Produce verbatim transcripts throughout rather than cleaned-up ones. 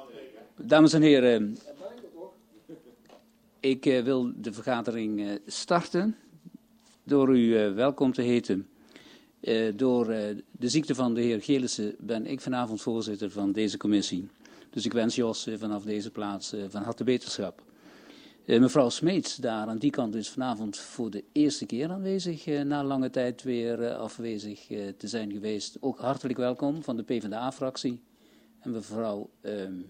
Dames en heren, ik uh, wil de vergadering uh, starten door u uh, welkom te heten. Uh, door uh, de ziekte van de heer Gelissen ben ik vanavond voorzitter van deze commissie. Dus ik wens Jos uh, vanaf deze plaats uh, van harte beterschap. Uh, mevrouw Smeets daar aan die kant is vanavond voor de eerste keer aanwezig, uh, na lange tijd weer uh, afwezig uh, te zijn geweest. Ook hartelijk welkom van de PvdA-fractie. En mevrouw uh,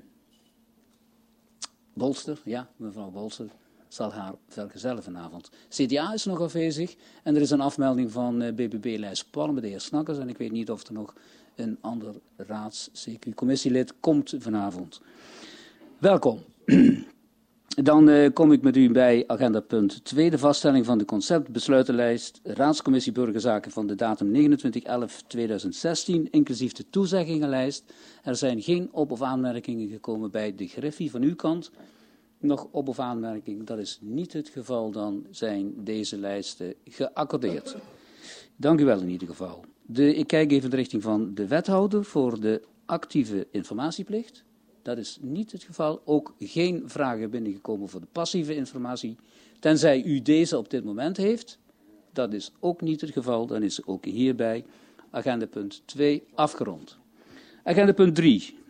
Bolster, ja, mevrouw Bolster zal haar vergezellen vanavond. C D A is nog afwezig en er is een afmelding van uh, B B B-lijst Palme, de heer Snakkers. En ik weet niet of er nog een ander raads-C Q-commissielid komt vanavond. Welkom. Dan uh, kom ik met u bij agenda punt twee, de vaststelling van de conceptbesluitenlijst Raadscommissie Burgerzaken van de datum negenentwintig elf tweeduizend zestien, inclusief de toezeggingenlijst. Er zijn geen op- of aanmerkingen gekomen bij de griffie van uw kant. Nog op- of aanmerkingen, dat is niet het geval, dan zijn deze lijsten geaccordeerd. Dank u wel in ieder geval. De, ik kijk even in de richting van de wethouder voor de actieve informatieplicht. Dat is niet het geval. Ook geen vragen binnengekomen voor de passieve informatie. Tenzij u deze op dit moment heeft. Dat is ook niet het geval. Dan is ook hierbij agenda punt twee afgerond. Agenda punt drie.